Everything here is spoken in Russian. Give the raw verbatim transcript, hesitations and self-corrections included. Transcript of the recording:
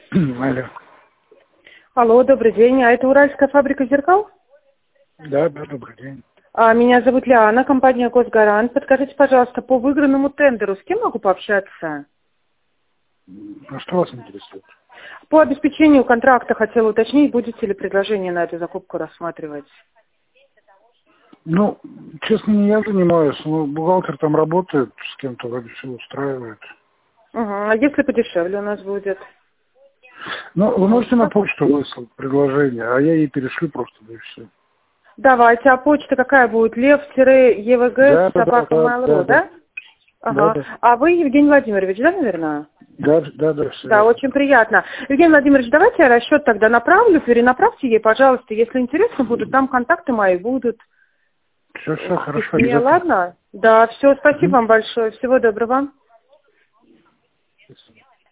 Алло. Алло, добрый день. А это Уральская фабрика зеркал? Да, да, добрый день. А, меня зовут Лиана, компания Госгарант. Подскажите, пожалуйста, по выигранному тендеру с кем могу пообщаться? А что вас интересует? По обеспечению контракта хотела уточнить, будете ли предложение на эту закупку рассматривать? Ну, честно, не я занимаюсь, но бухгалтер там работает, с кем-то вроде все устраивает. Угу. А если подешевле у нас будет? Ну, вы можете на почту выслать предложение, а я ей перешлю просто, да и все. Давайте, а почта какая будет? Лев-евг Да, да, собака да, mail точка да, ру, да, да? да, Ага. да, А вы Евгений Владимирович, да, наверное? да, да, да, все Да, верно. очень приятно. Евгений Владимирович, давайте я расчет тогда направлю, перенаправьте ей, пожалуйста, если интересно будут, там контакты мои будут. Все, все, В хорошо, письме, обязательно. ладно? Да, все, спасибо Мгм. вам большое, всего доброго. Спасибо.